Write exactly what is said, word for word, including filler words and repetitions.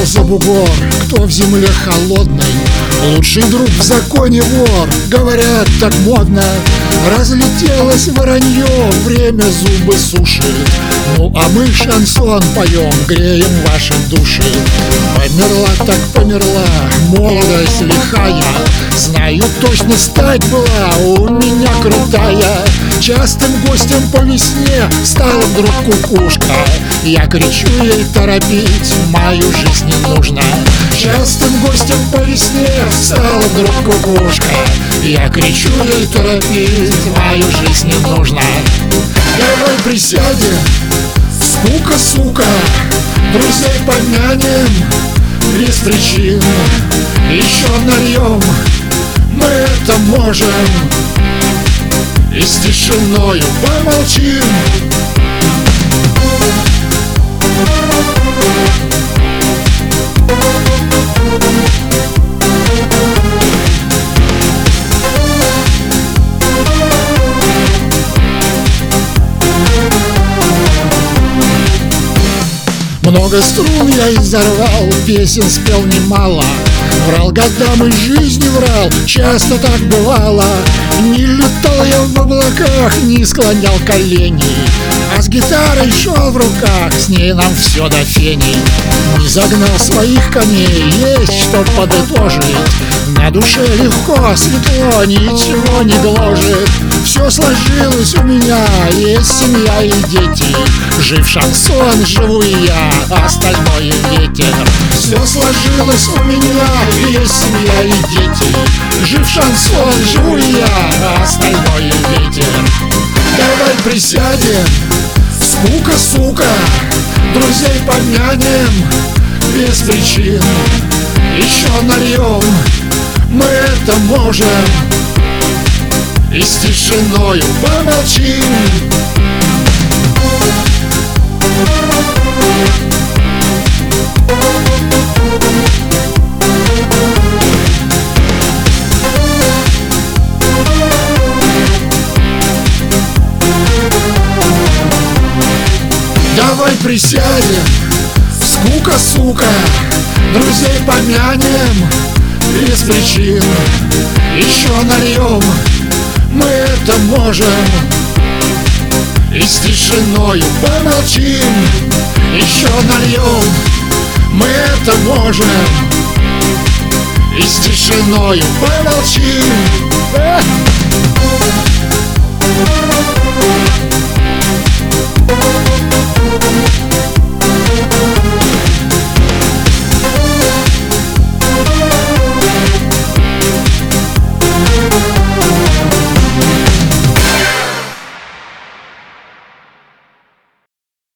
за бугор, кто в земле холодной. Лучший друг в законе вор, говорят, так модно. Разлетелось воронье, время зубы сушит. Ну а мы шансон поем, греем ваши души. Померла так померла, молодость лихая. Знаю, точно стать была у меня крутая. Частым гостем по весне стала вдруг кукушка. Я кричу ей торопить, мою жизнь не нужно. Частым гостем по весне стала вдруг кукушка. Я кричу ей торопить, мою жизнь не нужно. Давай присядем, скука, сука, друзей помянем без причин. Еще нальем, мы это можем, и с тишиною помолчим. Много струн я изорвал, песен спел немало. Врал годам и жизни врал, часто так бывало. Не летал я в облаках, не склонял колени, а с гитарой шел в руках, с ней нам все до фени. Не загнал своих коней, есть что подытожить. На душе легко, светло, ничего не гложет. Все сложилось у меня, есть семья и дети. Жив шансон, живу и я, остальное ветер. Все сложилось у меня, есть семья и дети. Жив шансон, живу и я, остальное ветер. Давай присядем, скука, сука, друзей помянем без причин. Еще нальем, мы это можем, и с тишиною помолчим. Давай присядем, скука, сука, друзей помянем без причин. Еще нальем, мы это можем, и с тишиною помолчим. Еще нальем, мы это можем, и с тишиною помолчим.